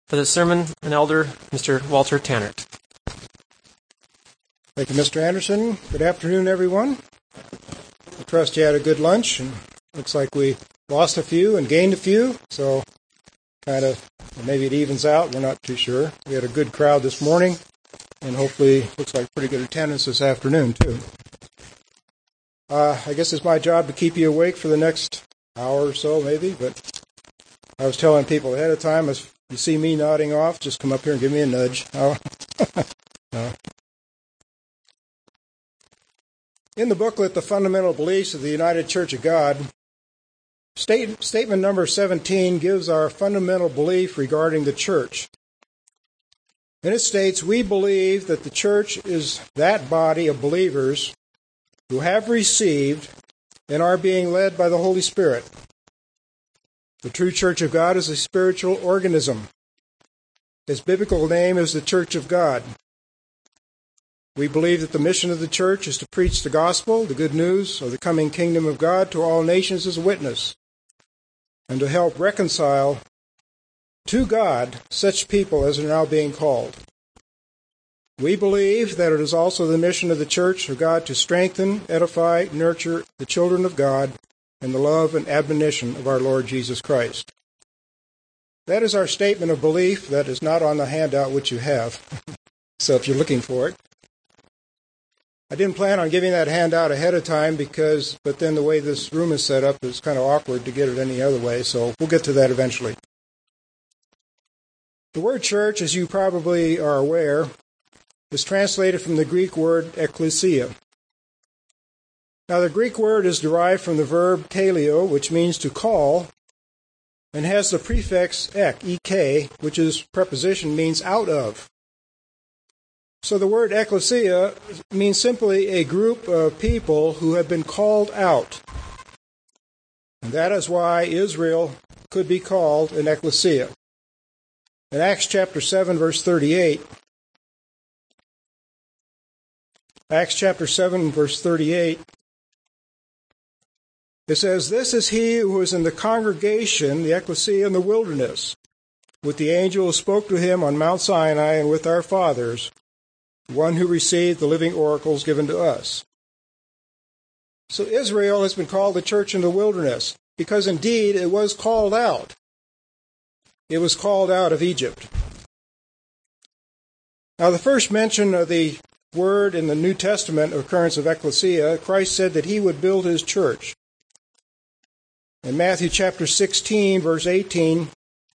For the sermon, an elder, Mr. Walter Tannert. Thank you, Mr. Anderson. Good afternoon, everyone. I trust you had a good lunch, and looks like we lost a few and gained a few, so maybe it evens out. We're not too sure. We had a good crowd this morning, and hopefully looks like pretty good attendance this afternoon, too. I guess it's my job to keep you awake for the next hour or so, maybe, but I was telling people ahead of time, if you see me nodding off, just come up here and give me a nudge. In the booklet, The Fundamental Beliefs of the United Church of God, statement number 17 gives our fundamental belief regarding the church. And it states, we believe that the church is that body of believers who have received and are being led by the Holy Spirit. The true Church of God is a spiritual organism. Its biblical name is the Church of God. We believe that the mission of the church is to preach the gospel, the good news of the coming kingdom of God to all nations as a witness, and to help reconcile to God such people as are now being called. We believe that it is also the mission of the Church of God to strengthen, edify, nurture the children of God in the love and admonition of our Lord Jesus Christ. That is our statement of belief that is not on the handout which you have, so if you're looking for it. I didn't plan on giving that handout ahead of time but then the way this room is set up, it's kind of awkward to get it any other way, so we'll get to that eventually. The word church, as you probably are aware, is translated from the Greek word ekklesia. Now, the Greek word is derived from the verb kaleo, which means to call, and has the prefix ek, which is preposition, means out of. So the word ekklesia means simply a group of people who have been called out. And that is why Israel could be called an ekklesia. In Acts chapter 7, verse 38, it says, "This is he who was in the congregation, the ecclesia, in the wilderness, with the angel who spoke to him on Mount Sinai and with our fathers, one who received the living oracles given to us." So Israel has been called the church in the wilderness, because indeed it was called out. It was called out of Egypt. Now, the first mention of the word in the New Testament occurrence of ecclesia, Christ said that he would build his church. In Matthew chapter 16, verse 18,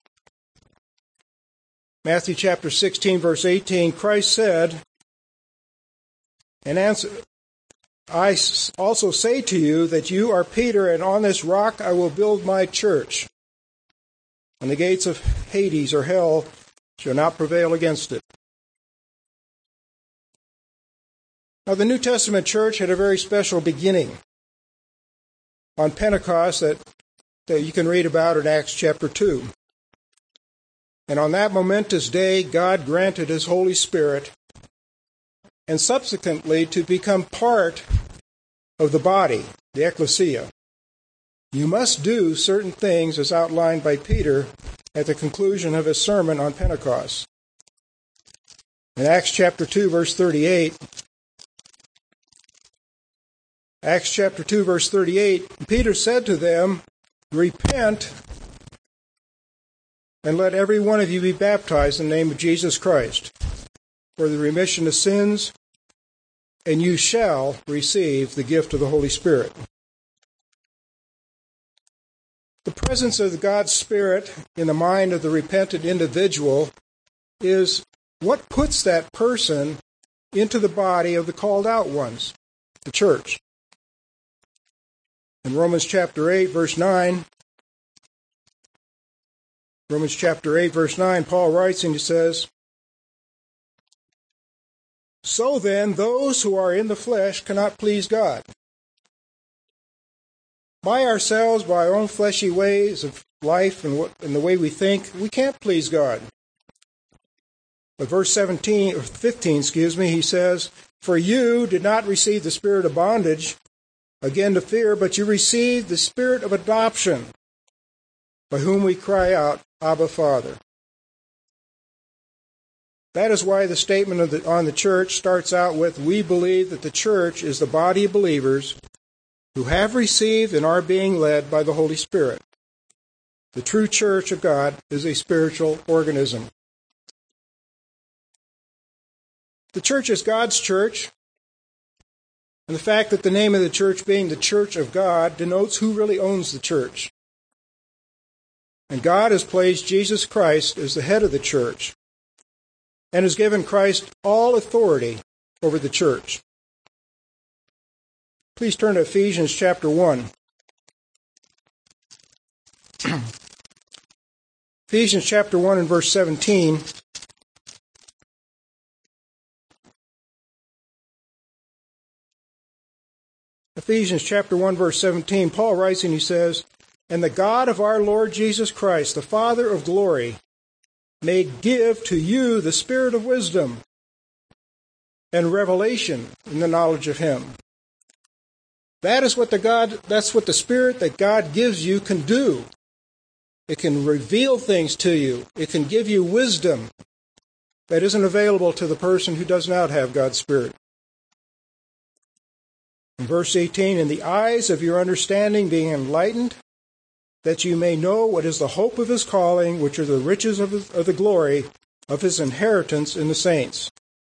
Christ said, "And answer, I also say to you that you are Peter, and on this rock I will build my church, and the gates of Hades or hell shall not prevail against it." Now, the New Testament church had a very special beginning on Pentecost that you can read about in Acts chapter 2. And on that momentous day, God granted his Holy Spirit, and subsequently to become part of the body, the ecclesia. You must do certain things as outlined by Peter at the conclusion of his sermon on Pentecost. In Acts chapter 2, verse 38, Peter said to them, "Repent, and let every one of you be baptized in the name of Jesus Christ for the remission of sins, and you shall receive the gift of the Holy Spirit." The presence of God's Spirit in the mind of the repentant individual is what puts that person into the body of the called out ones, the church. In Romans chapter 8, verse 9, Paul writes and he says, "So then, those who are in the flesh cannot please God. By ourselves, by our own fleshy ways of life and the way we think, we can't please God." But verse 15, he says, "For you did not receive the spirit of bondage again to fear, but you received the spirit of adoption, by whom we cry out, Abba, Father." That is why the statement on the church starts out with, "We believe that the church is the body of believers who have received and are being led by the Holy Spirit." The true church of God is a spiritual organism. The church is God's church, and the fact that the name of the church being the Church of God denotes who really owns the church. And God has placed Jesus Christ as the head of the church and has given Christ all authority over the church. Please turn to Ephesians chapter 1. Ephesians chapter 1 and verse 17. Ephesians chapter 1 verse 17, Paul writes and he says, "And the God of our Lord Jesus Christ, the Father of glory, may give to you the spirit of wisdom and revelation in the knowledge of him." That's what the Spirit that God gives you can do. It can reveal things to you. It can give you wisdom that isn't available to the person who does not have God's Spirit. In verse 18, "In the eyes of your understanding being enlightened, that you may know what is the hope of his calling, which are the riches of the glory of his inheritance in the saints."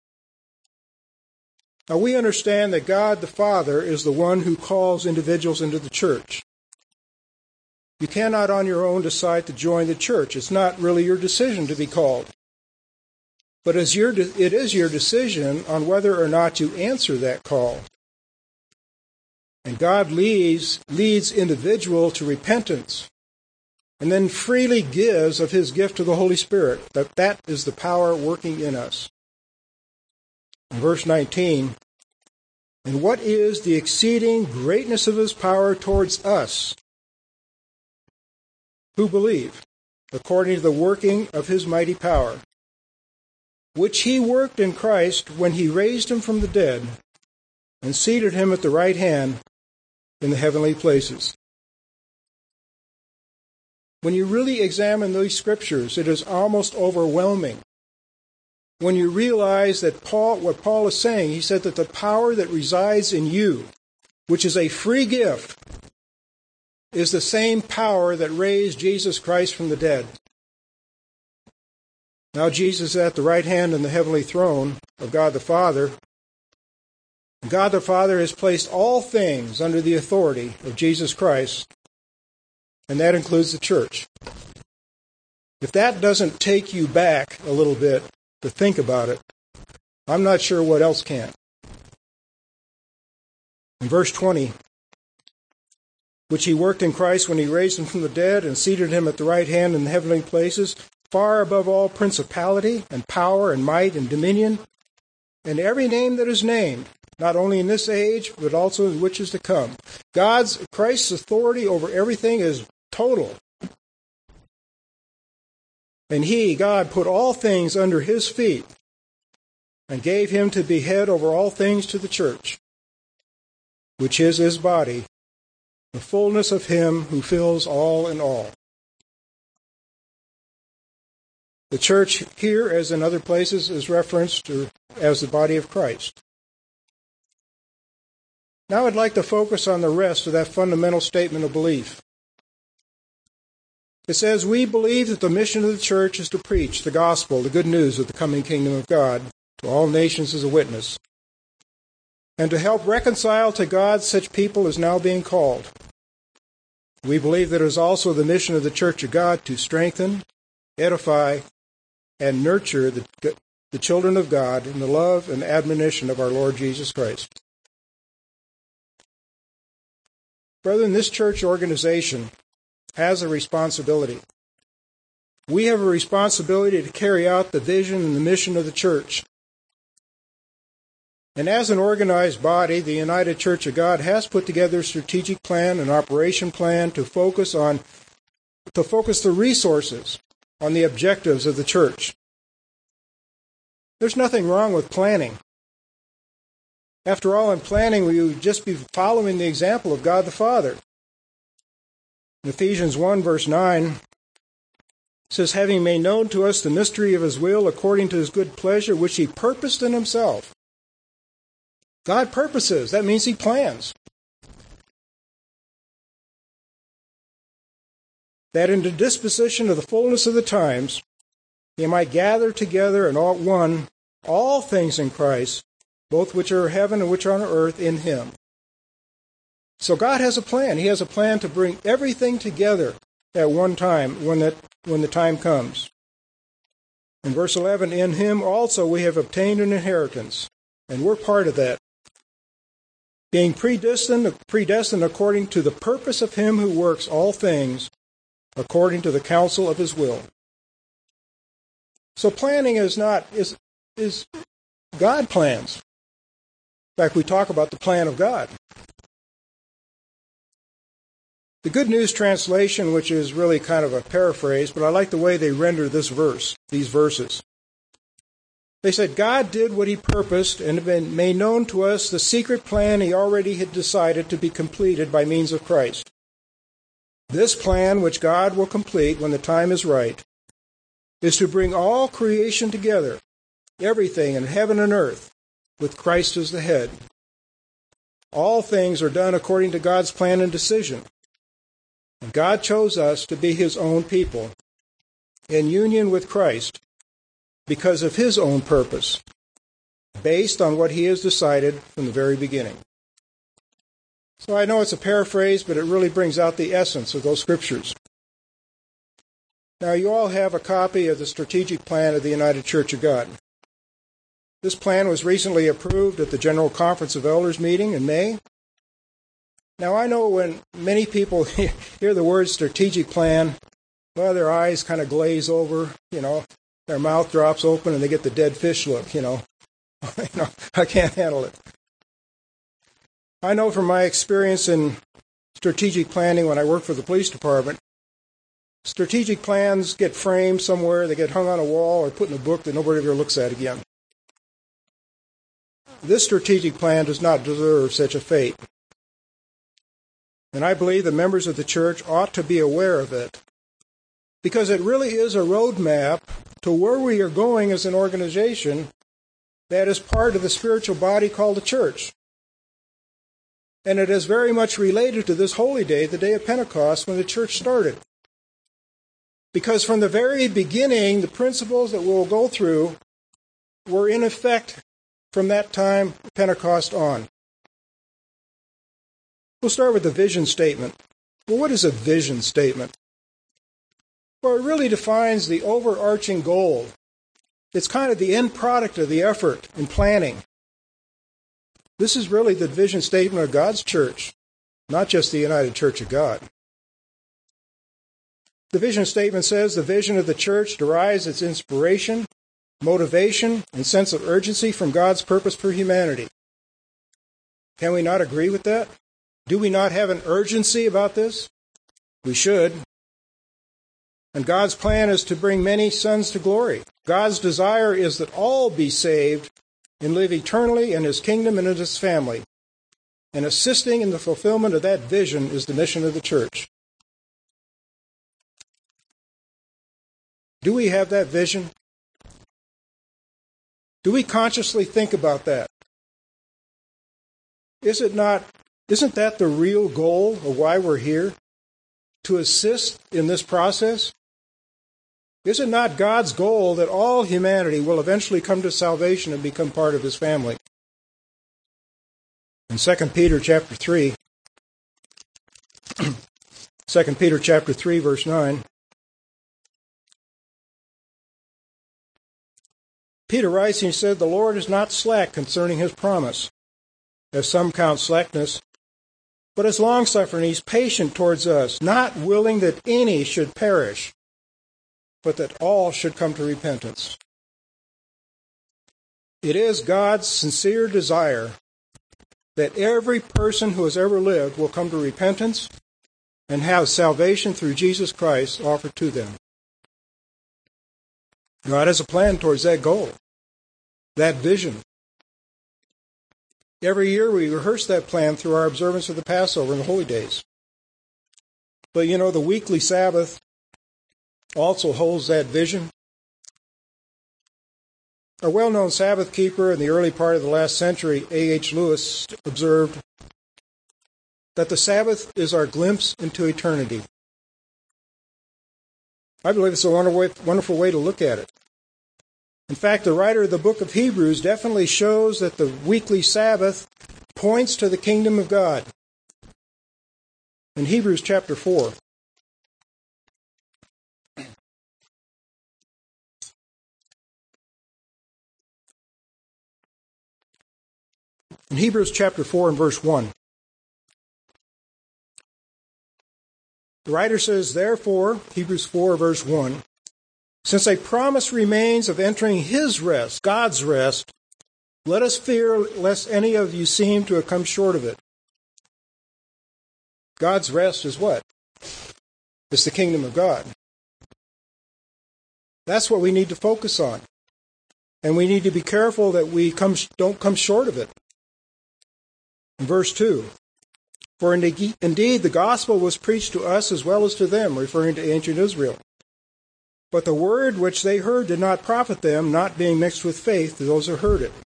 Now we understand that God the Father is the one who calls individuals into the church. You cannot on your own decide to join the church. It's not really your decision to be called. But it is your decision on whether or not you answer that call. And God leads individual to repentance and then freely gives of his gift to the Holy Spirit. That is the power working in us. In verse 19, "And what is the exceeding greatness of his power towards us who believe, according to the working of his mighty power, which he worked in Christ when he raised him from the dead and seated him at the right hand in the heavenly places." When you really examine these scriptures, it is almost overwhelming. When you realize that what Paul is saying, he said that the power that resides in you, which is a free gift, is the same power that raised Jesus Christ from the dead. Now Jesus is at the right hand in the heavenly throne of God the Father. God the Father has placed all things under the authority of Jesus Christ, and that includes the church. If that doesn't take you back a little bit to think about it, I'm not sure what else can. In verse 20, "Which he worked in Christ when he raised him from the dead and seated him at the right hand in the heavenly places, far above all principality and power and might and dominion, and every name that is named, not only in this age, but also in which is to come." Christ's authority over everything is total. And he, God, put all things under his feet and gave him to be head over all things to the church, which is his body, the fullness of him who fills all in all. The church here, as in other places, is referenced as the body of Christ. Now I'd like to focus on the rest of that fundamental statement of belief. It says, "We believe that the mission of the church is to preach the gospel, the good news of the coming kingdom of God, to all nations as a witness, and to help reconcile to God such people as now being called. We believe that it is also the mission of the church of God to strengthen, edify, and nurture the children of God in the love and admonition of our Lord Jesus Christ." Brethren, this church organization has a responsibility. We have a responsibility to carry out the vision and the mission of the church. And as an organized body, the United Church of God has put together a strategic plan, an operation plan to focus the resources on the objectives of the church. There's nothing wrong with planning. After all, in planning, we would just be following the example of God the Father. In Ephesians 1, verse 9, It says, having made known to us the mystery of his will according to his good pleasure, which he purposed in himself. God purposes. That means he plans. That in the disposition of the fullness of the times, he might gather together and all one all things in Christ, both which are in heaven and which are on earth in him. So God has a plan. He has a plan to bring everything together at one time when the time comes. In verse 11, in him also we have obtained an inheritance, and we're part of that. Being predestined according to the purpose of him who works all things according to the counsel of his will. So planning is God plans. In fact, we talk about the plan of God. The Good News Translation, which is really kind of a paraphrase, but I like the way they render these verses. They said, God did what he purposed and made known to us the secret plan he already had decided to be completed by means of Christ. This plan, which God will complete when the time is right, is to bring all creation together, everything in heaven and earth, with Christ as the head. All things are done according to God's plan and decision. And God chose us to be his own people, in union with Christ, because of his own purpose, based on what he has decided from the very beginning. So I know it's a paraphrase, but it really brings out the essence of those scriptures. Now, you all have a copy of the strategic plan of the United Church of God. This plan was recently approved at the General Conference of Elders meeting in May. Now, I know when many people hear the word strategic plan, well, their eyes kind of glaze over, their mouth drops open and they get the dead fish look, I can't handle it. I know from my experience in strategic planning when I worked for the police department, strategic plans get framed somewhere, they get hung on a wall or put in a book that nobody ever looks at again. This strategic plan does not deserve such a fate. And I believe the members of the church ought to be aware of it, because it really is a roadmap to where we are going as an organization that is part of the spiritual body called the church. And it is very much related to this holy day, the day of Pentecost, when the church started. Because from the very beginning, the principles that we'll go through were in effect from that time, Pentecost on. We'll start with the vision statement. Well, what is a vision statement? Well, it really defines the overarching goal. It's kind of the end product of the effort in planning. This is really the vision statement of God's church, not just the United Church of God. The vision statement says the vision of the church derives its inspiration, motivation, and sense of urgency from God's purpose for humanity. Can we not agree with that? Do we not have an urgency about this? We should. And God's plan is to bring many sons to glory. God's desire is that all be saved and live eternally in his kingdom and in his family. And assisting in the fulfillment of that vision is the mission of the church. Do we have that vision? Do we consciously think about that? Isn't that the real goal of why we're here? To assist in this process? Is it not God's goal that all humanity will eventually come to salvation and become part of his family? In 2 Peter chapter 3, 2 Peter chapter 3, verse 9, Peter writes, and he said, the Lord is not slack concerning his promise, as some count slackness, but is long-suffering. He's patient towards us, not willing that any should perish, but that all should come to repentance. It is God's sincere desire that every person who has ever lived will come to repentance and have salvation through Jesus Christ offered to them. God has a plan towards that goal, that vision. Every year we rehearse that plan through our observance of the Passover and the Holy Days. But the weekly Sabbath also holds that vision. A well-known Sabbath keeper in the early part of the last century, A.H. Lewis, observed that the Sabbath is our glimpse into eternity. I believe it's a wonderful way to look at it. In fact, the writer of the book of Hebrews definitely shows that the weekly Sabbath points to the kingdom of God. In Hebrews chapter 4. In Hebrews chapter 4 and verse 1. The writer says, therefore, Hebrews 4 verse 1, since a promise remains of entering his rest, God's rest, let us fear lest any of you seem to have come short of it. God's rest is what? It's the kingdom of God. That's what we need to focus on. And we need to be careful that we don't come short of it. In verse 2, for indeed the gospel was preached to us as well as to them, referring to ancient Israel. But the word which they heard did not profit them, not being mixed with faith to those who heard it.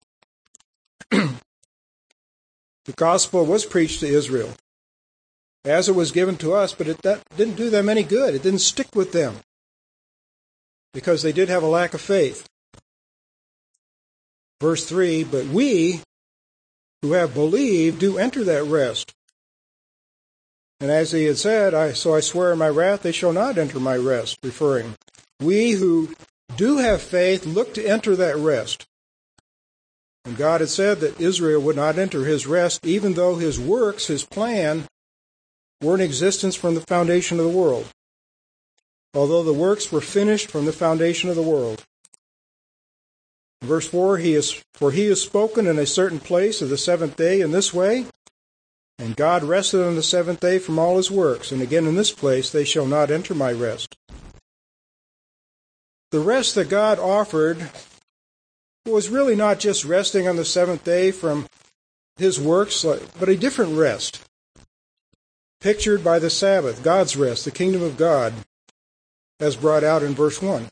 The gospel was preached to Israel, as it was given to us, but that didn't do them any good. It didn't stick with them, because they did have a lack of faith. Verse 3, but we who have believed do enter that rest. And as he had said, so I swear in my wrath, they shall not enter my rest, referring. We who do have faith look to enter that rest. And God had said that Israel would not enter his rest, even though his works, his plan, were in existence from the foundation of the world. Although the works were finished from the foundation of the world. Verse 4, for he has spoken in a certain place of the seventh day in this way, and God rested on the seventh day from all his works, and again in this place they shall not enter my rest. The rest that God offered was really not just resting on the seventh day from his works, but a different rest, pictured by the Sabbath, God's rest, the kingdom of God, as brought out in verse 1.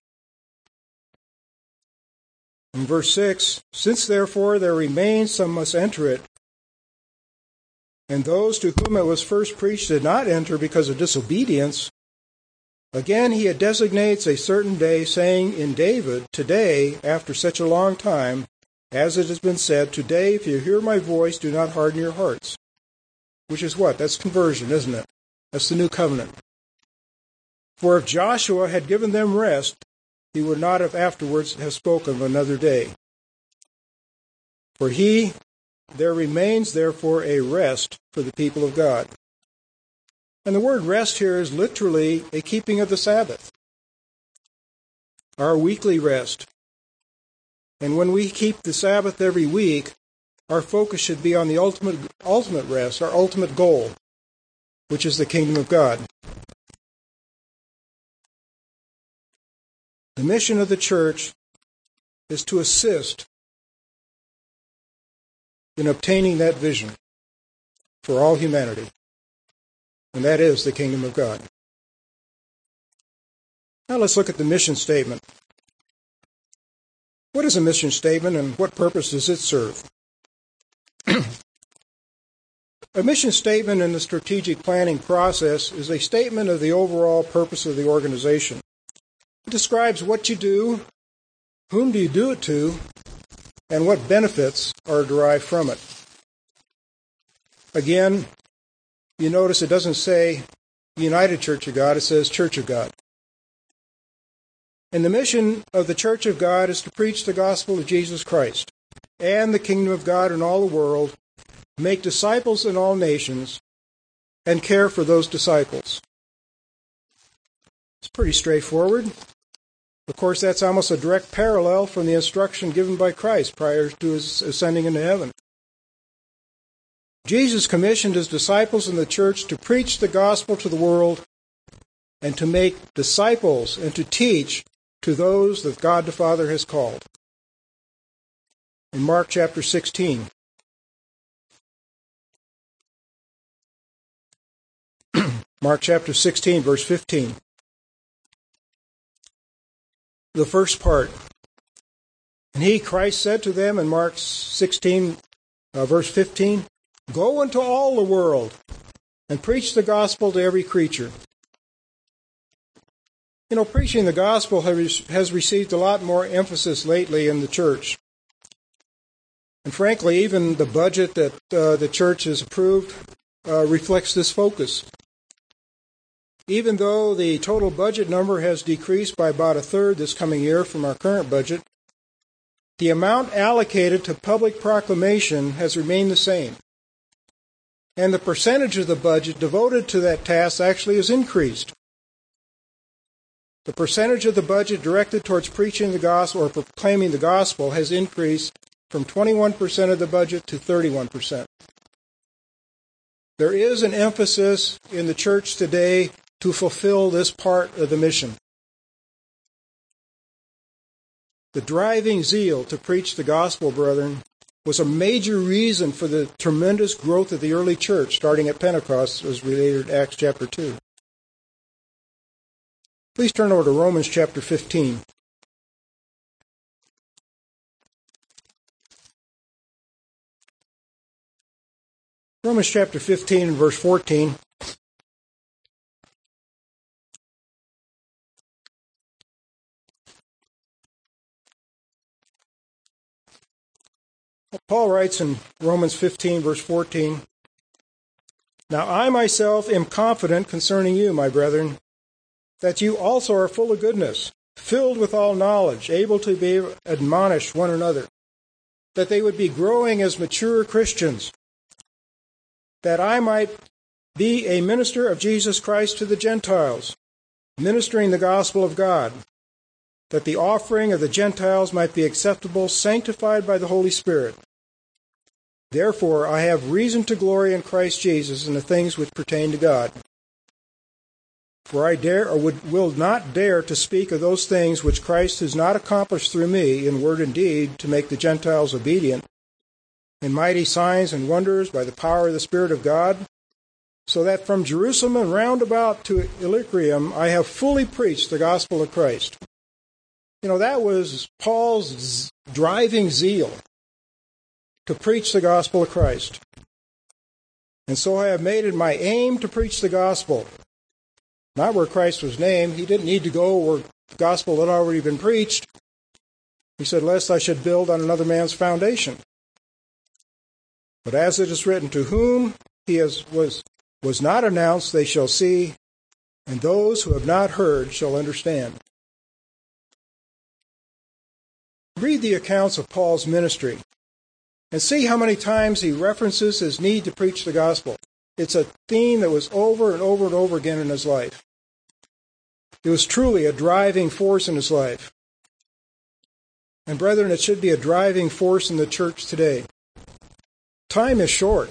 In verse 6, since therefore there remains some must enter it, and those to whom it was first preached did not enter because of disobedience, again he designates a certain day, saying in David, today, after such a long time, as it has been said, today, if you hear my voice, do not harden your hearts. Which is what? That's conversion, isn't it? That's the new covenant. For if Joshua had given them rest, he would not have afterwards have spoken of another day. For there remains therefore a rest for the people of God. And the word rest here is literally a keeping of the Sabbath, our weekly rest. And when we keep the Sabbath every week, our focus should be on the ultimate rest, our ultimate goal, which is the kingdom of God. The mission of the church is to assist in obtaining that vision for all humanity, and that is the kingdom of God. Now let's look at the mission statement. What is a mission statement and what purpose does it serve? A mission statement in the strategic planning process is a statement of the overall purpose of the organization. It describes what you do, whom do you do it to, and what benefits are derived from it. Again, you notice it doesn't say United Church of God, it says Church of God. And the mission of the Church of God is to preach the gospel of Jesus Christ and the kingdom of God in all the world, make disciples in all nations, and care for those disciples. It's pretty straightforward. Of course, that's almost a direct parallel from the instruction given by Christ prior to his ascending into heaven. Jesus commissioned his disciples in the church to preach the gospel to the world and to make disciples and to teach to those that God the Father has called. In Mark chapter 16, Mark chapter 16, verse 15. the first part. And he, Christ, said to them in Mark 16, verse 15, "Go into all the world and preach the gospel to every creature." You know, preaching the gospel has received a lot more emphasis lately in the church. And frankly, even the budget that the church has approved reflects this focus. Even though the total budget number has decreased by about a third this coming year from our current budget, the amount allocated to public proclamation has remained the same. And the percentage of the budget devoted to that task actually has increased. The percentage of the budget directed towards preaching the gospel or proclaiming the gospel has increased from 21% of the budget to 31%. There is an emphasis in the church today to fulfill this part of the mission. The driving zeal to preach the gospel, brethren, was a major reason for the tremendous growth of the early church, starting at Pentecost, as related in Acts chapter 2. Please turn over to Romans chapter 15. Romans chapter 15 and verse 14. Paul writes in Romans 15, verse 14, "Now I myself am confident concerning you, my brethren, that you also are full of goodness, filled with all knowledge, able to be admonish one another, that they would be growing as mature Christians, that I might be a minister of Jesus Christ to the Gentiles, ministering the gospel of God, that the offering of the Gentiles might be acceptable, sanctified by the Holy Spirit. Therefore I have reason to glory in Christ Jesus in the things which pertain to God. For I will not dare to speak of those things which Christ has not accomplished through me in word and deed to make the Gentiles obedient, in mighty signs and wonders by the power of the Spirit of God, so that from Jerusalem and round about to Illyricum I have fully preached the gospel of Christ." You know, that was Paul's driving zeal to preach the gospel of Christ. "And so I have made it my aim to preach the gospel." Not where Christ was named. He didn't need to go where the gospel had already been preached. He said, "Lest I should build on another man's foundation." But as it is written, "To whom he was not announced, they shall see, and those who have not heard shall understand." Read the accounts of Paul's ministry and see how many times he references his need to preach the gospel. It's a theme that was over and over and over again in his life. It was truly a driving force in his life. And brethren, it should be a driving force in the church today. Time is short.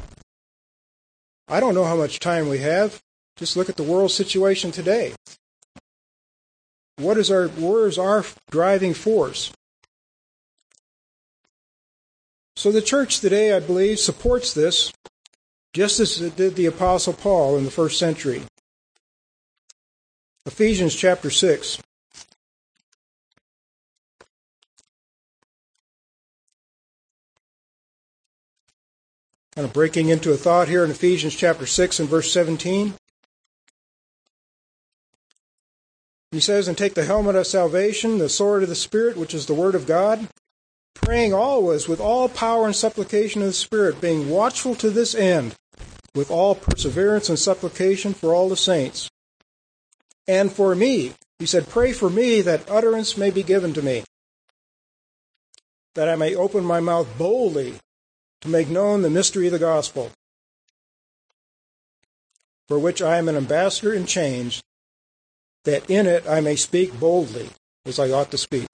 I don't know how much time we have. Just look at the world situation today. Where is our driving force? So the church today, I believe, supports this, just as it did the Apostle Paul in the first century. Ephesians chapter 6. Kind of breaking into a thought here in Ephesians chapter 6 and verse 17. He says, "And take the helmet of salvation, the sword of the Spirit, which is the word of God, praying always with all power and supplication of the Spirit, being watchful to this end, with all perseverance and supplication for all the saints. And for me," he said, "pray for me that utterance may be given to me, that I may open my mouth boldly to make known the mystery of the gospel, for which I am an ambassador in chains, that in it I may speak boldly as I ought to speak."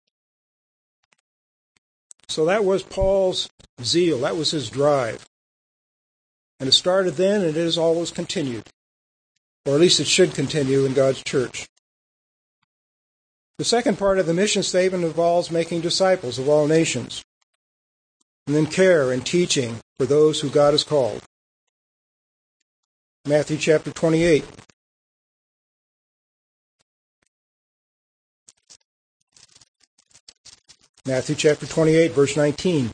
So that was Paul's zeal. That was his drive. And it started then, and it has always continued. Or at least it should continue in God's church. The second part of the mission statement involves making disciples of all nations, and then care and teaching for those who God has called. Matthew chapter 28. Matthew chapter 28, verse 19.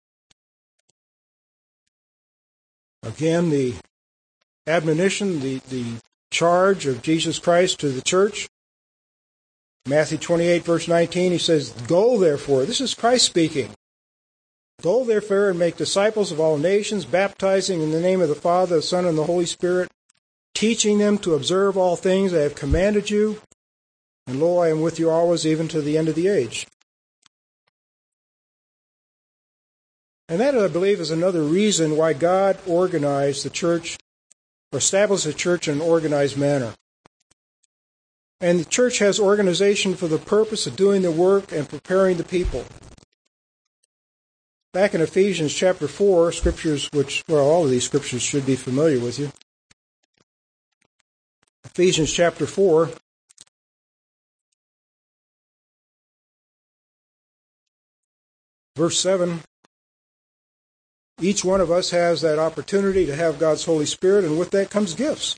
Again, the admonition, the charge of Jesus Christ to the church. Matthew 28, verse 19, he says, "Go therefore," this is Christ speaking, "Go therefore and make disciples of all nations, baptizing in the name of the Father, the Son, and the Holy Spirit, teaching them to observe all things I have commanded you. And lo, I am with you always, even to the end of the age." And that, I believe, is another reason why God organized the church, or established the church in an organized manner. And the church has organization for the purpose of doing the work and preparing the people. Back in Ephesians chapter 4, scriptures which, well, all of these scriptures should be familiar with you. Ephesians chapter 4, verse 7. Each one of us has that opportunity to have God's Holy Spirit, and with that comes gifts.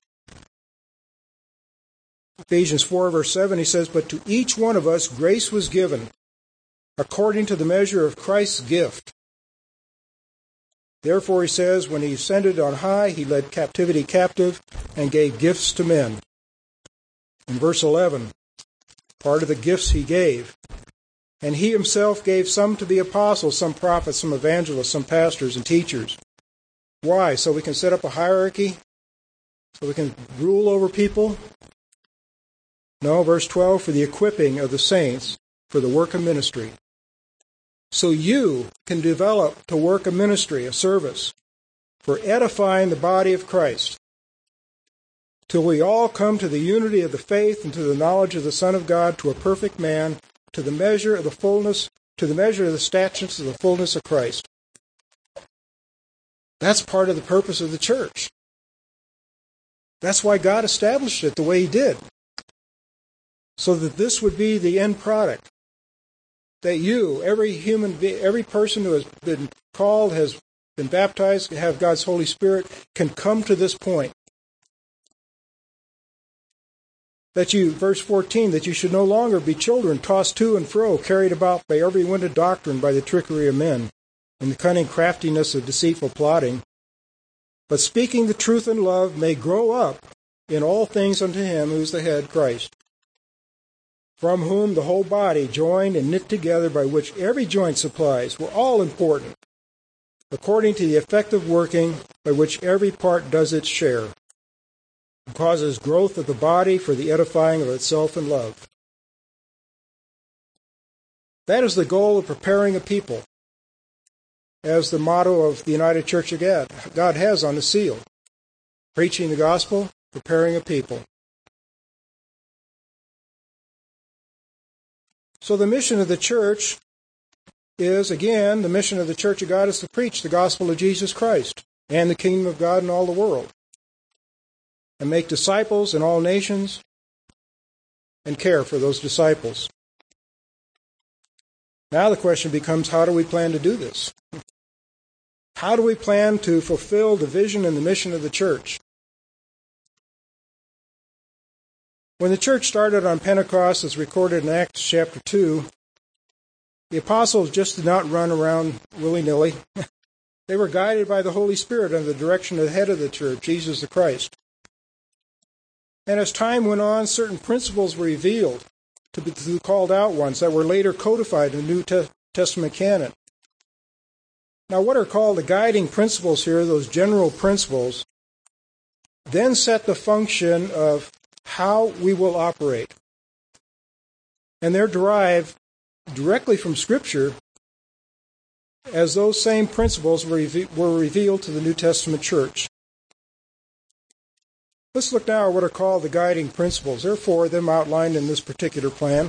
Ephesians 4, verse 7, he says, "But to each one of us grace was given, according to the measure of Christ's gift. Therefore," he says, "when he ascended on high, he led captivity captive and gave gifts to men." In verse 11, part of the gifts he gave, "And he himself gave some to be apostles, some prophets, some evangelists, some pastors and teachers." Why? So we can set up a hierarchy? So we can rule over people? No, verse 12, "For the equipping of the saints for the work of ministry." So you can develop to work a ministry, a service, for edifying the body of Christ, till we all come to the unity of the faith and to the knowledge of the Son of God, to a perfect man, to the measure of the fullness, to the measure of the stature of the fullness of Christ. That's part of the purpose of the church. That's why God established it the way He did, so that this would be the end product. That you, every person who has been called, has been baptized, have God's Holy Spirit, can come to this point. That you, verse 14, that you should no longer be children tossed to and fro, carried about by every wind of doctrine, by the trickery of men, and the cunning craftiness of deceitful plotting, but speaking the truth in love may grow up in all things unto Him who is the head, Christ, from whom the whole body, joined and knit together, by which every joint supplies, we're all important, according to the effective working by which every part does its share, causes growth of the body for the edifying of itself in love. That is the goal of preparing a people, as the motto of the United Church of God has on the seal. Preaching the gospel, preparing a people. So the mission of the church is, again, the mission of the Church of God is to preach the gospel of Jesus Christ and the kingdom of God in all the world, and make disciples in all nations, and care for those disciples. Now the question becomes, how do we plan to do this? How do we plan to fulfill the vision and the mission of the church? When the church started on Pentecost, as recorded in Acts chapter 2, the apostles just did not run around willy-nilly. They were guided by the Holy Spirit under the direction of the head of the church, Jesus the Christ. And as time went on, certain principles were revealed to the called out ones that were later codified in the New Testament canon. Now, what are called the guiding principles here, those general principles, then set the function of how we will operate. And they're derived directly from Scripture, as those same principles were revealed to the New Testament church. Let's look now at what are called the guiding principles. There are four of them outlined in this particular plan.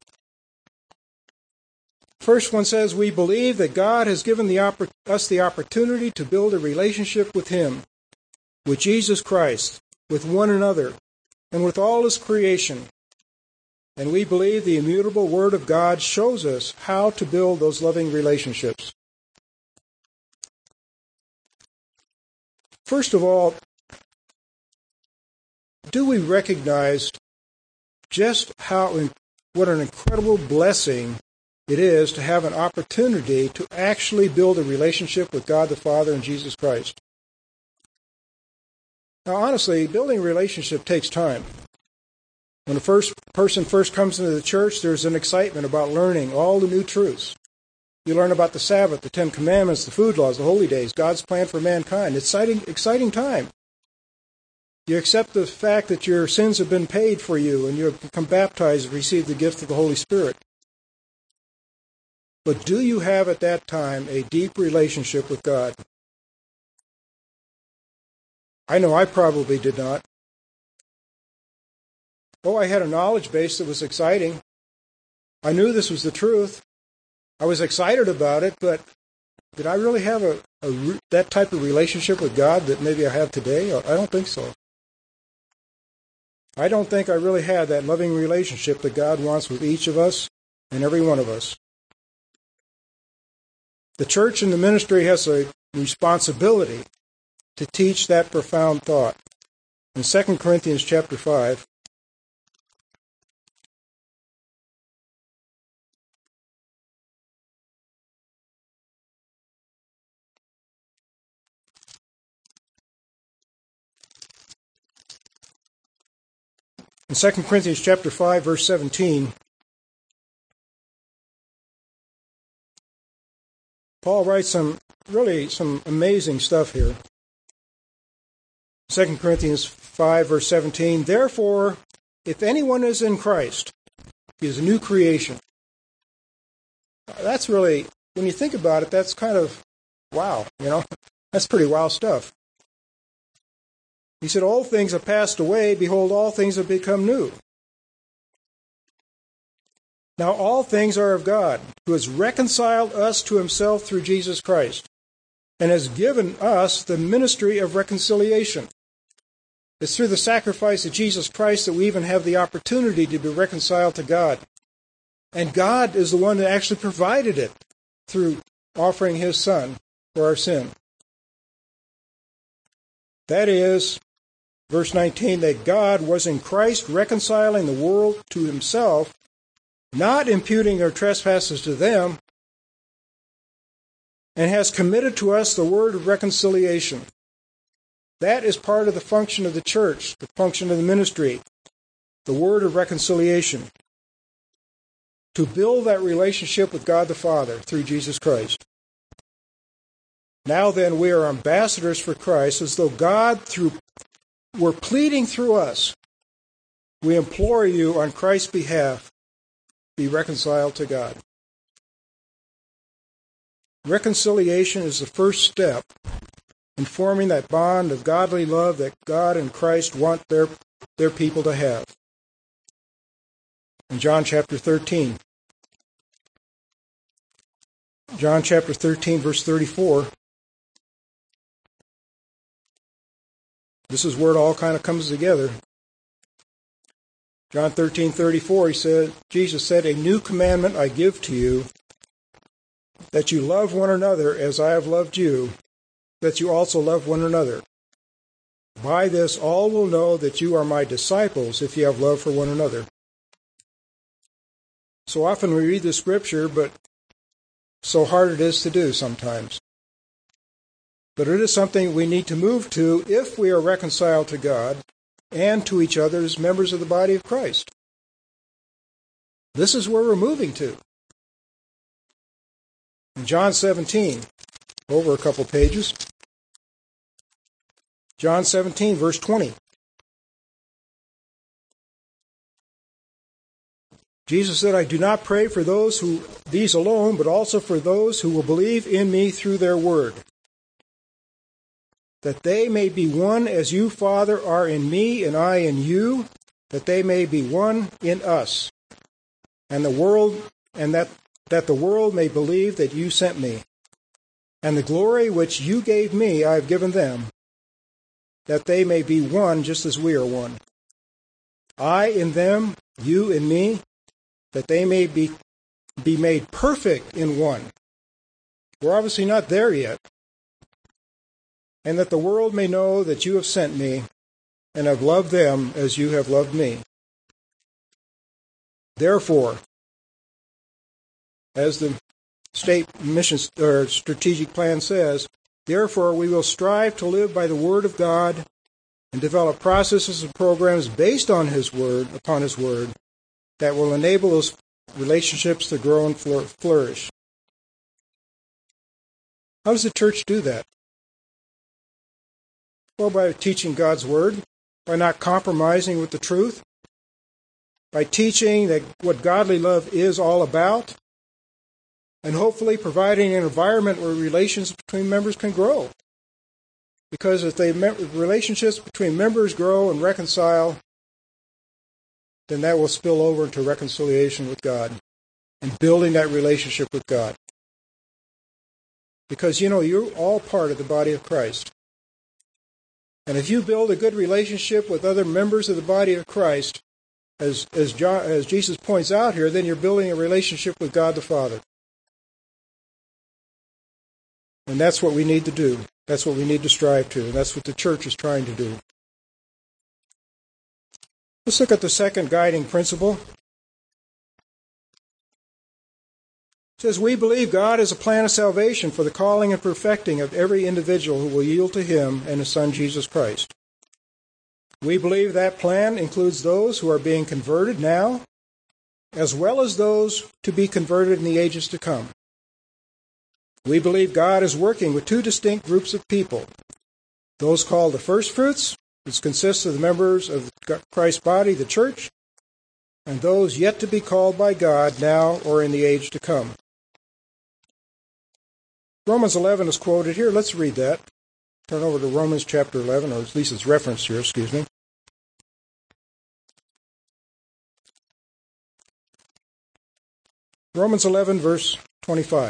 First one says, we believe that God has given us the opportunity to build a relationship with Him, with Jesus Christ, with one another, and with all His creation. And we believe the immutable Word of God shows us how to build those loving relationships. First of all, do we recognize just what an incredible blessing it is to have an opportunity to actually build a relationship with God the Father and Jesus Christ. Now, honestly, building a relationship takes time. When a person first comes into the church, there's an excitement about learning all the new truths. You learn about the Sabbath, the Ten Commandments, the food laws, the holy days, God's plan for mankind. It's exciting time. You accept the fact that your sins have been paid for you and you have become baptized and received the gift of the Holy Spirit. But do you have at that time a deep relationship with God? I know I probably did not. Oh, I had a knowledge base that was exciting. I knew this was the truth. I was excited about it, but did I really have that type of relationship with God that maybe I have today? I don't think so. I don't think I really had that loving relationship that God wants with each of us and every one of us. The church and the ministry has a responsibility to teach that profound thought. In 2 Corinthians chapter 5, in 2 Corinthians chapter 5, verse 17, Paul writes some amazing stuff here. 2 Corinthians 5, verse 17, therefore, if anyone is in Christ, he is a new creation. That's really, when you think about it, that's kind of wow, That's pretty wow stuff. He said, all things have passed away, behold, all things have become new. Now all things are of God, who has reconciled us to himself through Jesus Christ, and has given us the ministry of reconciliation. It's through the sacrifice of Jesus Christ that we even have the opportunity to be reconciled to God. And God is the one that actually provided it through offering his Son for our sin. That is, verse 19, that God was in Christ reconciling the world to himself, not imputing their trespasses to them, and has committed to us the word of reconciliation. That is part of the function of the church, the function of the ministry, the word of reconciliation, to build that relationship with God the Father through Jesus Christ. Now then, we are ambassadors for Christ, as though God were pleading through us. We implore you on Christ's behalf, be reconciled to God. Reconciliation is the first step in forming that bond of godly love that God and Christ want their people to have. In John chapter 13, verse 34, this is where it all kind of comes together. John 13:34, Jesus said, a new commandment I give to you, that you love one another as I have loved you, that you also love one another. By this all will know that you are my disciples, if you have love for one another. So often we read the scripture, but so hard it is to do sometimes. But it is something we need to move to if we are reconciled to God and to each other as members of the body of Christ. This is where we're moving to. In John 17, over a couple pages, John 17, verse 20. Jesus said, I do not pray for these alone, but also for those who will believe in me through their word, that they may be one as you, Father, are in me and I in you, that they may be one in us, and the world, and that the world may believe that you sent me. And the glory which you gave me I have given them, that they may be one just as we are one. I in them, you in me, that they may be made perfect in one. We're obviously not there yet. And that the world may know that you have sent me, and have loved them as you have loved me. Therefore, as the state mission or strategic plan says, therefore we will strive to live by the Word of God and develop processes and programs based on His Word, upon His Word, that will enable those relationships to grow and flourish. How does the church do that? Well, by teaching God's Word, by not compromising with the truth, by teaching that what godly love is all about, and hopefully providing an environment where relations between members can grow. Because if relationships between members grow and reconcile, then that will spill over into reconciliation with God and building that relationship with God. Because, you're all part of the body of Christ. And if you build a good relationship with other members of the body of Christ, as Jesus points out here, then you're building a relationship with God the Father. And that's what we need to do. That's what we need to strive to. And that's what the church is trying to do. Let's look at the second guiding principle. It says, we believe God has a plan of salvation for the calling and perfecting of every individual who will yield to Him and His Son, Jesus Christ. We believe that plan includes those who are being converted now, as well as those to be converted in the ages to come. We believe God is working with two distinct groups of people, those called the first fruits, which consists of the members of Christ's body, the church, and those yet to be called by God now or in the age to come. Romans 11 is quoted here. Let's read that. Turn over to Romans chapter 11, or at least it's referenced here, excuse me. Romans 11, verse 25.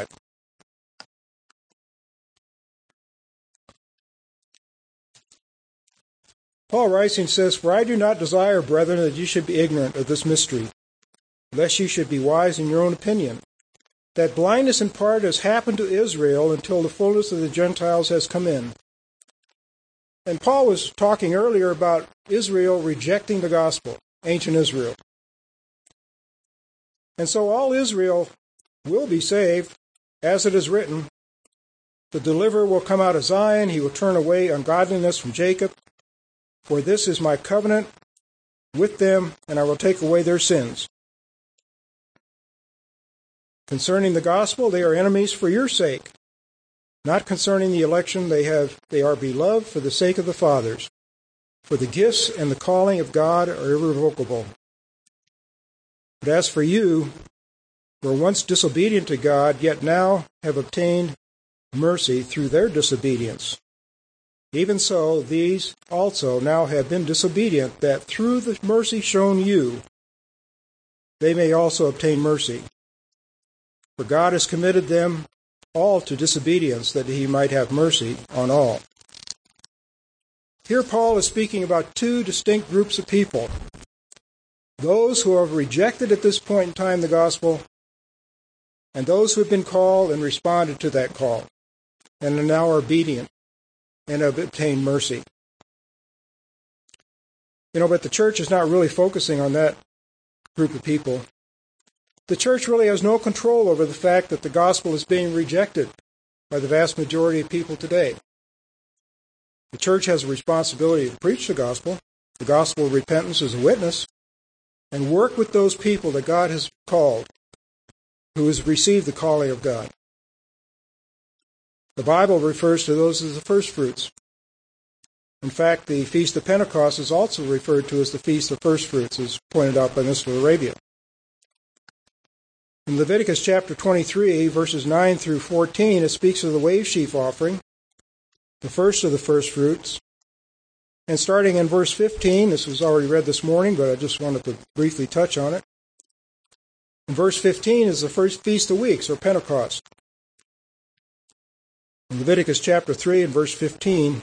Paul writes and says, for I do not desire, brethren, that you should be ignorant of this mystery, lest you should be wise in your own opinion, that blindness in part has happened to Israel until the fullness of the Gentiles has come in. And Paul was talking earlier about Israel rejecting the gospel, ancient Israel. And so all Israel will be saved, as it is written, the deliverer will come out of Zion, he will turn away ungodliness from Jacob. For this is my covenant with them, and I will take away their sins. Concerning the gospel, they are enemies for your sake. Not concerning the election, they are beloved for the sake of the fathers. For the gifts and the calling of God are irrevocable. But as for you, who were once disobedient to God, yet now have obtained mercy through their disobedience. Even so, these also now have been disobedient, that through the mercy shown you, they may also obtain mercy. For God has committed them all to disobedience, that He might have mercy on all. Here Paul is speaking about two distinct groups of people. Those who have rejected at this point in time the gospel, and those who have been called and responded to that call, and are now obedient, and have obtained mercy. But the church is not really focusing on that group of people. The church really has no control over the fact that the gospel is being rejected by the vast majority of people today. The church has a responsibility to preach the gospel of repentance as a witness, and work with those people that God has called, who has received the calling of God. The Bible refers to those as the first fruits. In fact, the Feast of Pentecost is also referred to as the Feast of First Fruits, as pointed out by Mr. Arabia. In Leviticus chapter 23, verses 9 through 14, it speaks of the wave sheaf offering, the first of the first fruits. And starting in verse 15, this was already read this morning, but I just wanted to briefly touch on it. In verse 15 is the first Feast of Weeks, or Pentecost. In Leviticus chapter 3 and verse 15,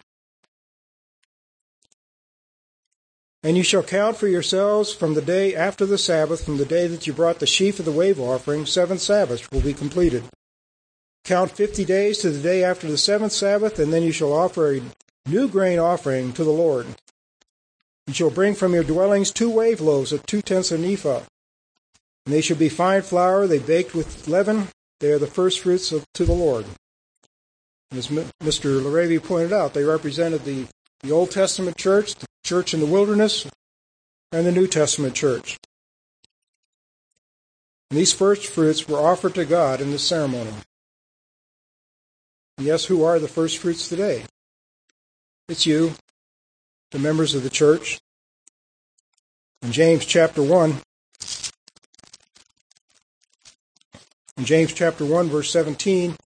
and you shall count for yourselves from the day after the Sabbath, from the day that you brought the sheaf of the wave offering, 7 Sabbaths will be completed. Count 50 days to the day after the 7th Sabbath, and then you shall offer a new grain offering to the Lord. You shall bring from your dwellings 2 wave loaves of 2/10 of an ephah. And they shall be fine flour, they baked with leaven, They are the first fruits to the Lord. As Mr. LaRavie pointed out, they represented the Old Testament church, the church in the wilderness, and the New Testament church. And these first fruits were offered to God in this ceremony. And yes, who are the first fruits today? It's you, the members of the church. In James chapter 1, verse 17,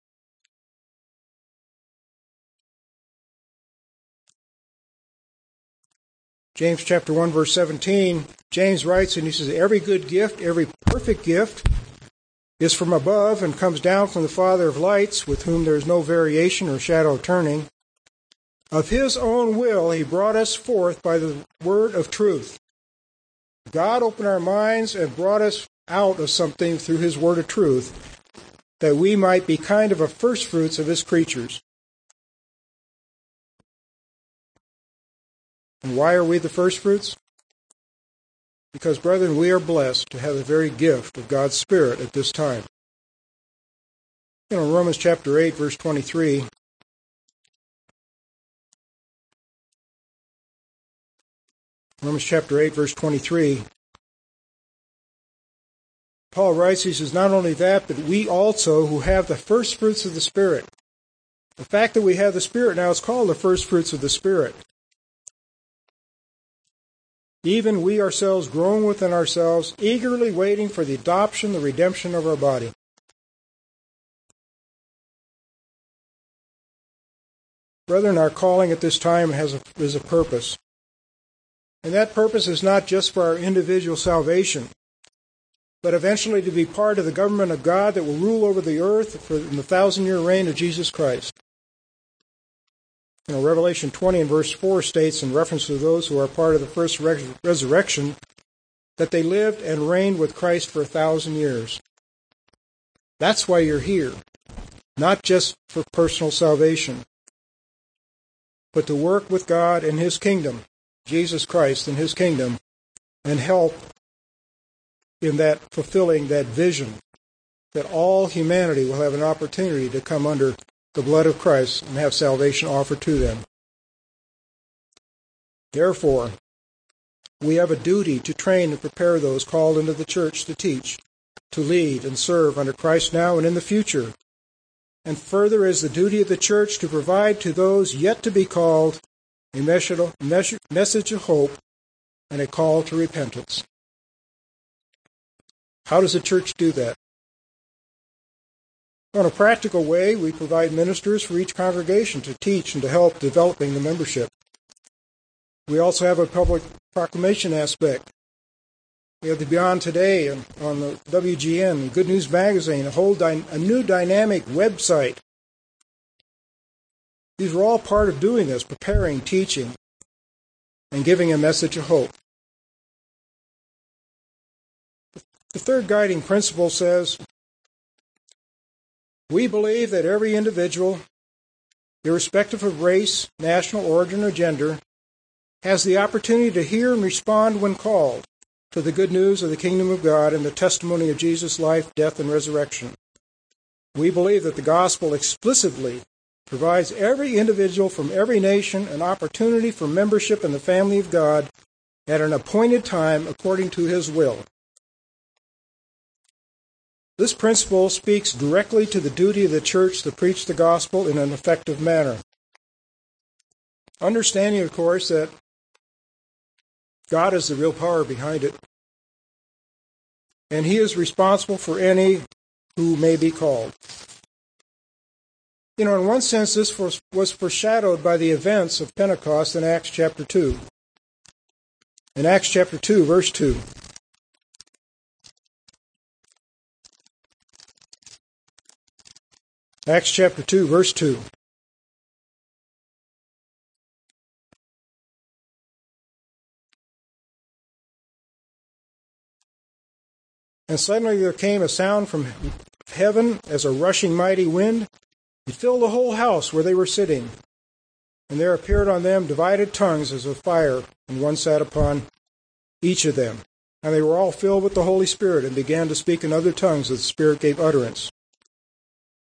James chapter 1, verse 17, James writes, and he says, every good gift, every perfect gift is from above and comes down from the Father of lights, with whom there is no variation or shadow of turning. Of his own will he brought us forth by the word of truth. God opened our minds and brought us out of something through his word of truth, that we might be kind of a first fruits of his creatures. And why are we the first fruits? Because, brethren, we are blessed to have the very gift of God's Spirit at this time. Romans chapter 8, verse 23. Romans chapter 8, verse 23. Paul writes, he says, not only that, but we also who have the first fruits of the Spirit. The fact that we have the Spirit now is called the first fruits of the Spirit. Even we ourselves groan within ourselves, eagerly waiting for the adoption, the redemption of our body. Brethren, our calling at this time is a purpose. And that purpose is not just for our individual salvation, but eventually to be part of the government of God that will rule over the earth in the 1,000-year reign of Jesus Christ. Revelation 20 and verse 4 states, in reference to those who are part of the first resurrection, that they lived and reigned with Christ for 1,000 years. That's why you're here, not just for personal salvation, but to work with God in his kingdom, Jesus Christ in his kingdom, and help in that fulfilling that vision that all humanity will have an opportunity to come under the blood of Christ and have salvation offered to them. Therefore, we have a duty to train and prepare those called into the church to teach, to lead and serve under Christ now and in the future. And further is the duty of the church to provide to those yet to be called a message of hope and a call to repentance. How does the church do that? In a practical way, we provide ministers for each congregation to teach and to help developing the membership. We also have a public proclamation aspect. We have the Beyond Today on the WGN, the Good News Magazine, a new dynamic website. These are all part of doing this, preparing, teaching, and giving a message of hope. The third guiding principle says, we believe that every individual, irrespective of race, national origin, or gender, has the opportunity to hear and respond when called to the good news of the kingdom of God and the testimony of Jesus' life, death, and resurrection. We believe that the gospel explicitly provides every individual from every nation an opportunity for membership in the family of God at an appointed time according to his will. This principle speaks directly to the duty of the church to preach the gospel in an effective manner. Understanding, of course, that God is the real power behind it, and he is responsible for any who may be called. In one sense, this was foreshadowed by the events of Pentecost in Acts chapter 2. In Acts chapter 2, verse 2. Acts chapter 2, verse 2. And suddenly there came a sound from heaven as a rushing mighty wind. It filled the whole house where they were sitting. And there appeared on them divided tongues as of fire, and one sat upon each of them. And they were all filled with the Holy Spirit, and began to speak in other tongues as the Spirit gave utterance.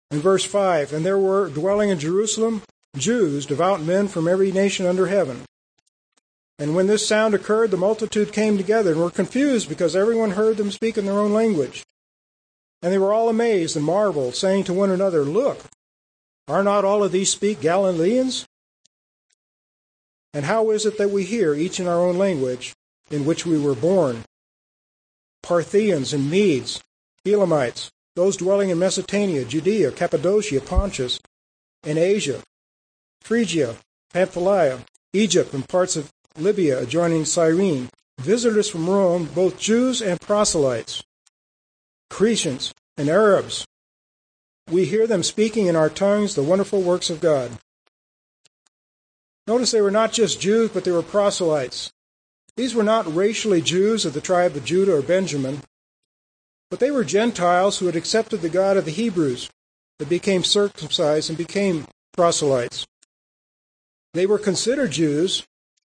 In verse 5, and there were dwelling in Jerusalem Jews, devout men from every nation under heaven. And when this sound occurred, the multitude came together and were confused because everyone heard them speak in their own language. And they were all amazed and marveled, saying to one another, Look, are not all of these speak Galileans? And how is it that we hear, each in our own language, in which we were born? Parthians and Medes, Elamites, those dwelling in Mesopotamia, Judea, Cappadocia, Pontus, and Asia, Phrygia, Pamphylia, Egypt, and parts of Libya adjoining Cyrene, visitors from Rome, both Jews and proselytes, Cretians and Arabs. We hear them speaking in our tongues the wonderful works of God. Notice they were not just Jews, but they were proselytes. These were not racially Jews of the tribe of Judah or Benjamin, but they were Gentiles who had accepted the God of the Hebrews, that became circumcised and became proselytes. They were considered Jews,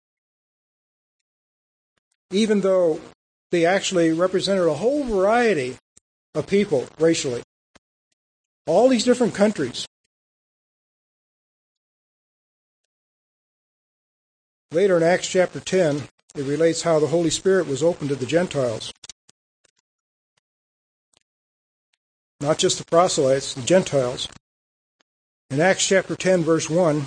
even though they actually represented a whole variety of people racially. All these different countries. Later in Acts chapter 10, it relates how the Holy Spirit was opened to the Gentiles. Not just the proselytes, the Gentiles. In Acts chapter 10, verse 1,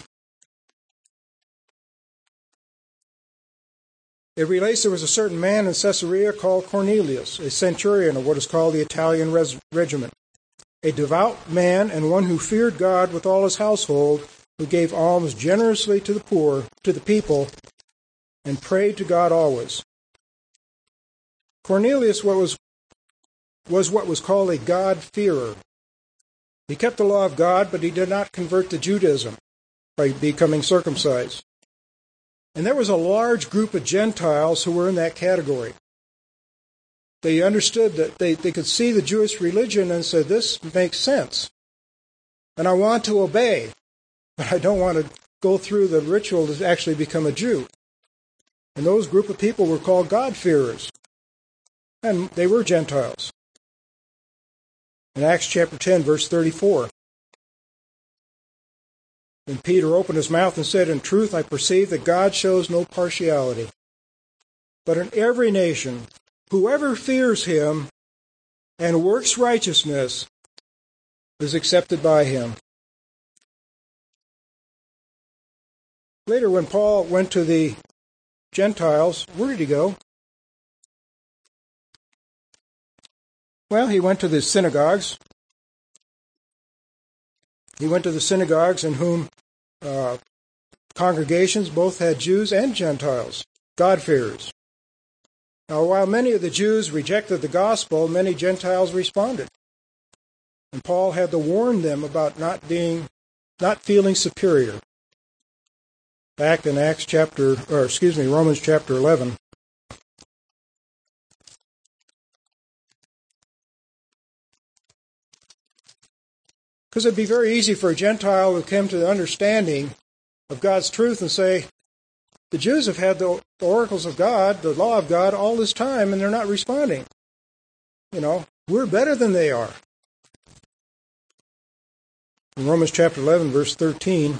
it relates there was a certain man in Caesarea called Cornelius, a centurion of what is called the Italian regiment, a devout man and one who feared God with all his household, who gave alms generously to the poor, to the people, and prayed to God always. Cornelius was what was called a God-fearer. He kept the law of God, but he did not convert to Judaism by becoming circumcised. And there was a large group of Gentiles who were in that category. They understood that they could see the Jewish religion and said, this makes sense. And I want to obey, but I don't want to go through the ritual to actually become a Jew. And those group of people were called God-fearers. And they were Gentiles. In Acts chapter 10, verse 34, then Peter opened his mouth and said, In truth, I perceive that God shows no partiality, but in every nation, whoever fears him and works righteousness is accepted by him. Later, when Paul went to the Gentiles, where did he go? Well, he went to the synagogues. He went to the synagogues in whom congregations both had Jews and Gentiles, God-fearers. Now, while many of the Jews rejected the gospel, many Gentiles responded. And Paul had to warn them about not feeling superior. Back in Romans chapter 11. Because it'd be very easy for a Gentile to come to the understanding of God's truth and say, the Jews have had the oracles of God, the law of God, all this time, and they're not responding. We're better than they are. In Romans chapter 11, verse 13,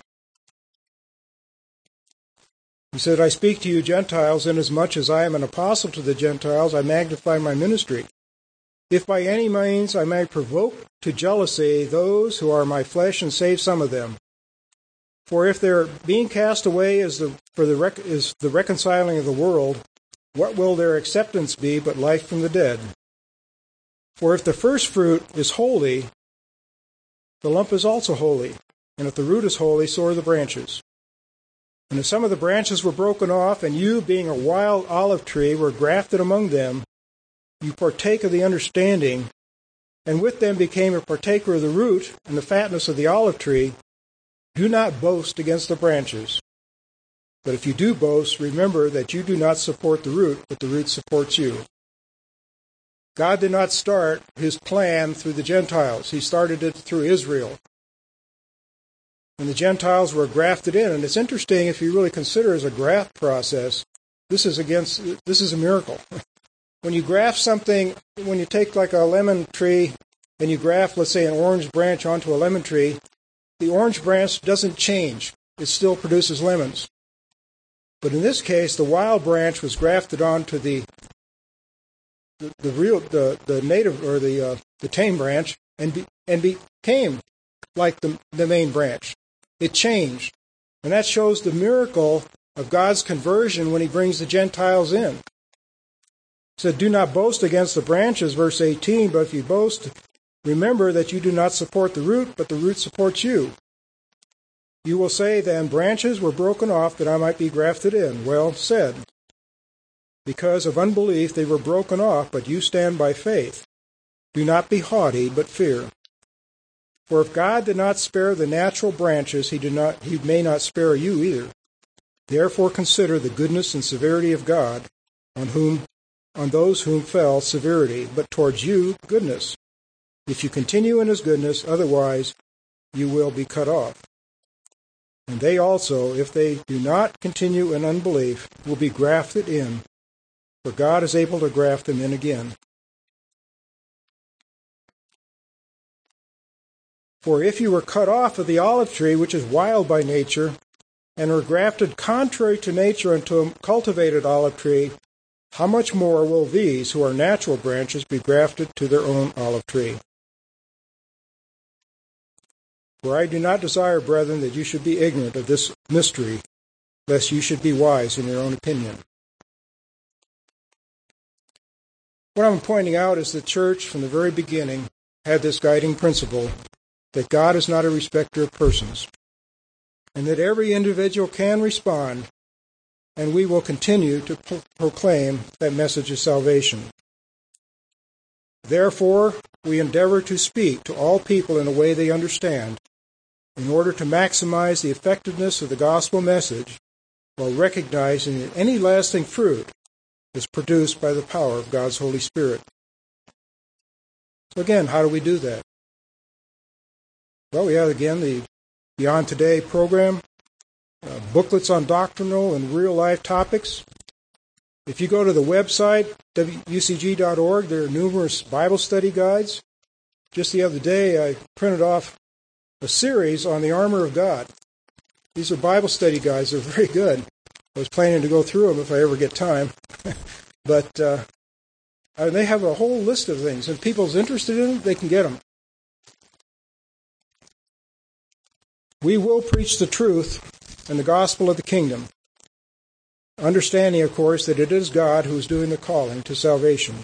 he said, I speak to you Gentiles, inasmuch as I am an apostle to the Gentiles, I magnify my ministry. If by any means I may provoke to jealousy those who are my flesh and save some of them. For if their being cast away is the reconciling of the world, what will their acceptance be but life from the dead? For if the first fruit is holy, the lump is also holy, and if the root is holy, so are the branches. And if some of the branches were broken off, and you, being a wild olive tree, were grafted among them, you partake of the understanding, and with them became a partaker of the root and the fatness of the olive tree. Do not boast against the branches. But if you do boast, remember that you do not support the root, but the root supports you. God did not start his plan through the Gentiles. He started it through Israel. And the Gentiles were grafted in. And it's interesting, if you really consider it as a graft process, this is a miracle. When you graft something, when you take like a lemon tree and you graft, let's say, an orange branch onto a lemon tree, the orange branch doesn't change. It still produces lemons. But in this case, the wild branch was grafted onto the native or the tame branch and became like the main branch. It changed. And that shows the miracle of God's conversion when he brings the Gentiles in. He said, do not boast against the branches, verse 18, but if you boast, remember that you do not support the root, but the root supports you. You will say, then, branches were broken off that I might be grafted in. Well said. Because of unbelief they were broken off, but you stand by faith. Do not be haughty, but fear. For if God did not spare the natural branches, he may not spare you either. Therefore consider the goodness and severity of God, on those whom fell severity, but towards you goodness. If you continue in his goodness, otherwise you will be cut off. And they also, if they do not continue in unbelief, will be grafted in, for God is able to graft them in again. For if you were cut off of the olive tree, which is wild by nature, and were grafted contrary to nature into a cultivated olive tree, how much more will these, who are natural branches, be grafted to their own olive tree? For I do not desire, brethren, that you should be ignorant of this mystery, lest you should be wise in your own opinion. What I'm pointing out is the church, from the very beginning, had this guiding principle that God is not a respecter of persons, and that every individual can respond, and we will continue to proclaim that message of salvation. Therefore, we endeavor to speak to all people in a way they understand, in order to maximize the effectiveness of the gospel message, while recognizing that any lasting fruit is produced by the power of God's Holy Spirit. So again, how do we do that? Well, we have, again, the Beyond Today program, booklets on doctrinal and real-life topics. If you go to the website, wucg.org, there are numerous Bible study guides. Just the other day, I printed off a series on the armor of God. These are Bible study guides. They're very good. I was planning to go through them if I ever get time. But they have a whole list of things. If people's interested in them, they can get them. We will preach the truth and the gospel of the kingdom, understanding, of course, that it is God who is doing the calling to salvation.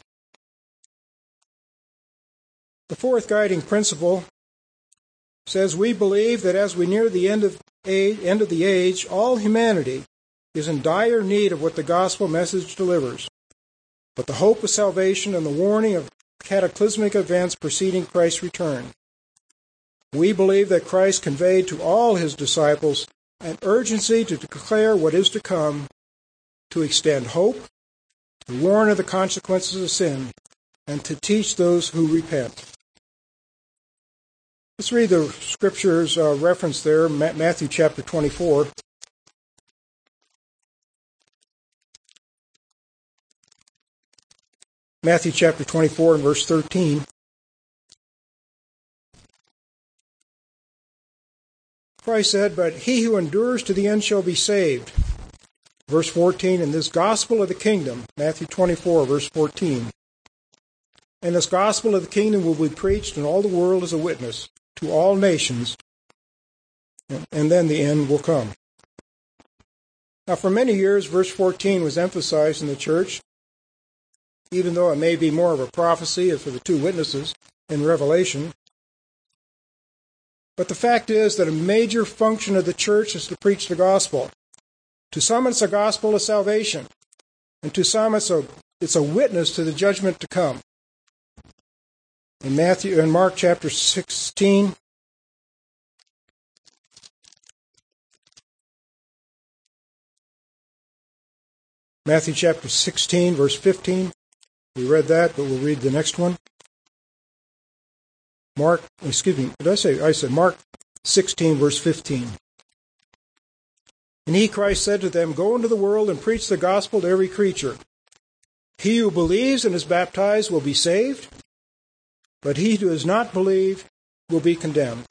The fourth guiding principle says we believe that as we near the end of the age, all humanity is in dire need of what the gospel message delivers, but the hope of salvation and the warning of cataclysmic events preceding Christ's return. We believe that Christ conveyed to all his disciples an urgency to declare what is to come, to extend hope, to warn of the consequences of sin, and to teach those who repent. Let's read the scriptures referenced there, Matthew chapter 24. Matthew chapter 24 and verse 13. Christ said, but he who endures to the end shall be saved. Verse 14, in this gospel of the kingdom, Matthew 24, verse 14. And this gospel of the kingdom will be preached in all the world as a witness to all nations, and then the end will come. Now, for many years, verse 14 was emphasized in the church, even though it may be more of a prophecy for the two witnesses in Revelation. But the fact is that a major function of the church is to preach the gospel. To some, it's a gospel of salvation, and to some, it's a witness to the judgment to come. In Mark chapter 16, Matthew chapter 16, verse 15. We read that, but we'll read the next one. Mark 16, verse 15. And he, Christ, said to them, go into the world and preach the gospel to every creature. He who believes and is baptized will be saved, but he who does not believe will be condemned.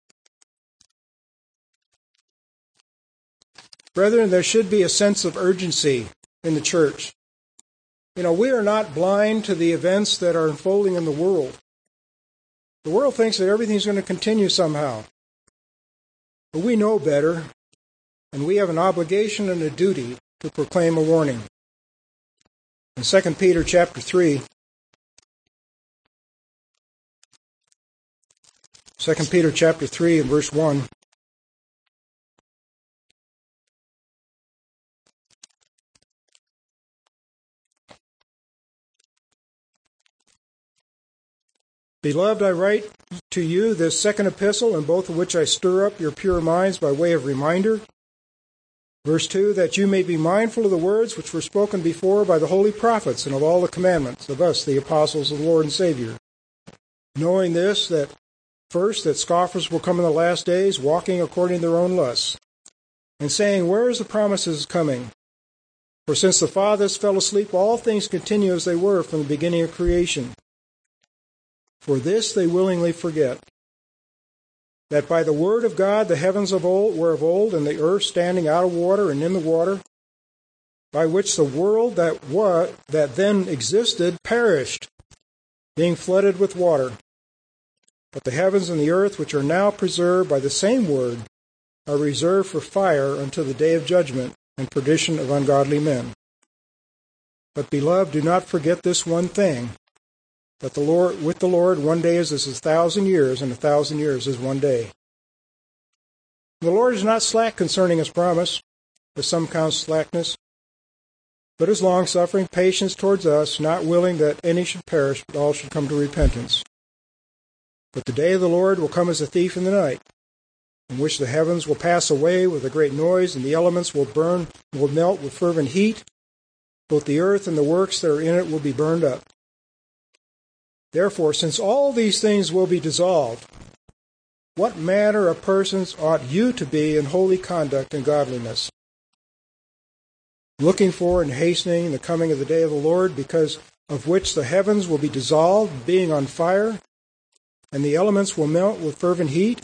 Brethren, there should be a sense of urgency in the church. We are not blind to the events that are unfolding in the world. The world thinks that everything's going to continue somehow. But we know better, and we have an obligation and a duty to proclaim a warning. In 2 Peter chapter 3, 2 Peter chapter 3 and verse 1, Beloved, I write to you this second epistle, in both of which I stir up your pure minds by way of reminder. Verse 2, that you may be mindful of the words which were spoken before by the holy prophets, and of all the commandments of us, the apostles of the Lord and Savior. Knowing this, that first, that scoffers will come in the last days, walking according to their own lusts, and saying, where is the promises coming? For since the fathers fell asleep, all things continue as they were from the beginning of creation. For this they willingly forget, that by the word of God the heavens were of old, and the earth standing out of water and in the water, by which the world that then existed perished, being flooded with water. But the heavens and the earth, which are now preserved by the same word, are reserved for fire until the day of judgment and perdition of ungodly men. But, beloved, do not forget this one thing, that with the Lord 1 day is as 1,000 years, and 1,000 years is 1 day. The Lord is not slack concerning his promise, as some count slackness, but is longsuffering, patience towards us, not willing that any should perish, but all should come to repentance. But the day of the Lord will come as a thief in the night, in which the heavens will pass away with a great noise, and the elements will melt with fervent heat. Both the earth and the works that are in it will be burned up. Therefore, since all these things will be dissolved, what manner of persons ought you to be in holy conduct and godliness, looking for and hastening the coming of the day of the Lord, because of which the heavens will be dissolved, being on fire, and the elements will melt with fervent heat?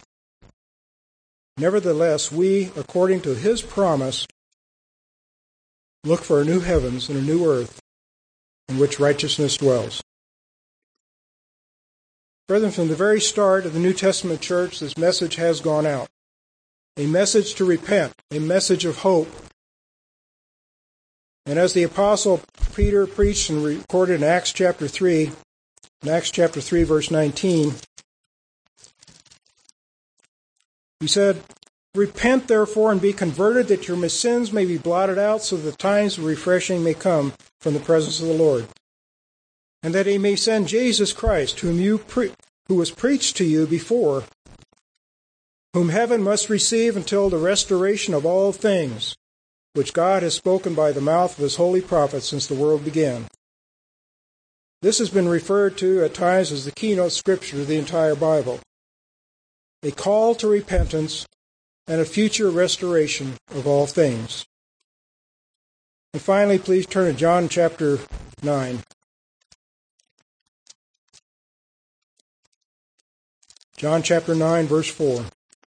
Nevertheless, we, according to his promise, look for a new heavens and a new earth, in which righteousness dwells. Brethren, from the very start of the New Testament church, this message has gone out. A message to repent, a message of hope. And as the Apostle Peter preached and recorded in Acts chapter 3, verse 19, he said, repent therefore and be converted, that your sins may be blotted out, so that times of refreshing may come from the presence of the Lord. And that he may send Jesus Christ, who was preached to you before, whom heaven must receive until the restoration of all things, which God has spoken by the mouth of his holy prophets since the world began. This has been referred to at times as the keynote scripture of the entire Bible, a call to repentance and a future restoration of all things. And finally, please turn to John chapter 9. John chapter 9, verse 4.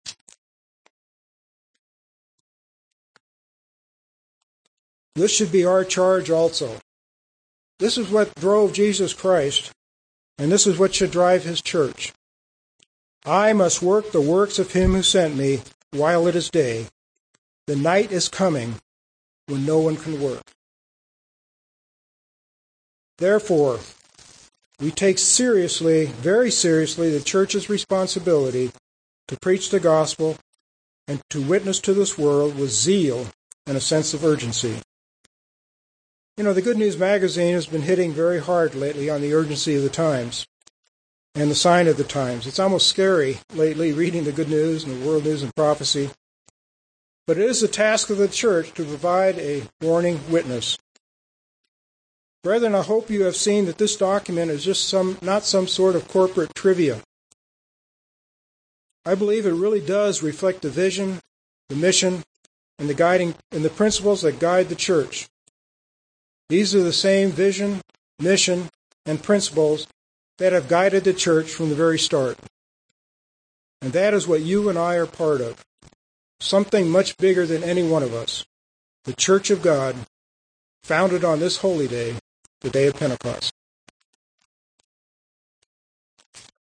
This should be our charge also. This is what drove Jesus Christ, and this is what should drive his church. I must work the works of him who sent me while it is day. The night is coming when no one can work. Therefore, we take seriously, very seriously, the church's responsibility to preach the gospel and to witness to this world with zeal and a sense of urgency. The Good News magazine has been hitting very hard lately on the urgency of the times and the sign of the times. It's almost scary lately reading the Good News and the World News and Prophecy. But it is the task of the church to provide a warning witness. Brethren, I hope you have seen that this document is just not some sort of corporate trivia. I believe it really does reflect the vision, the mission, and the principles that guide the church. These are the same vision, mission, and principles that have guided the church from the very start. And that is what you and I are part of. Something much bigger than any one of us. The Church of God, founded on this holy day, the day of Pentecost.